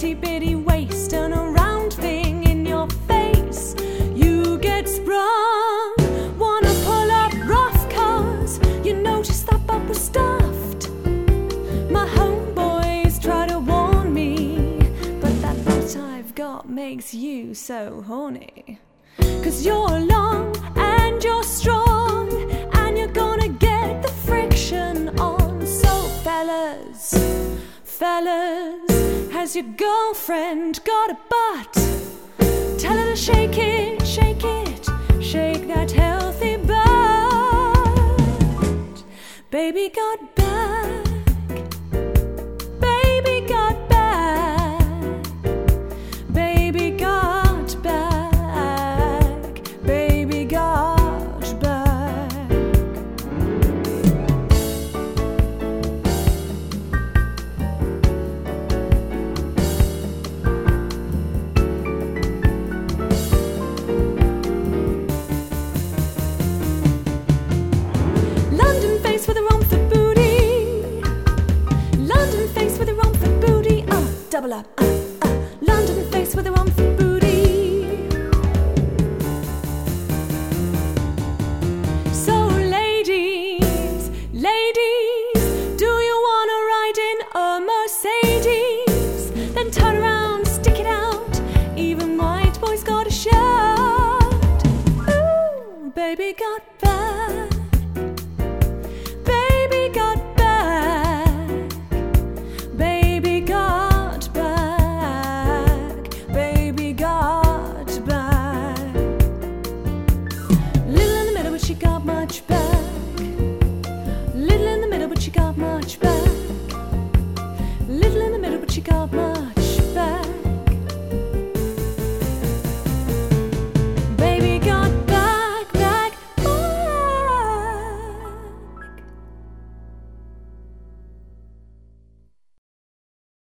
itty bitty waist and a round thing in your face. You get sprung, wanna pull up rough cars. You notice that butt was stuffed. My homeboys try to warn me, but that butt I've got makes you so horny. 'Cause you're long and you're strong, and you're gonna get the friction on. So fellas, has your girlfriend got a butt? Tell her to shake it, shake it, shake that healthy butt. Baby got back, baby got back, baby got back, baby got back. London face with a Romford booty, London face with a Romford booty, double up, London face with a Romford booty. So ladies, ladies, do you wanna ride in a Mercedes? Then turn around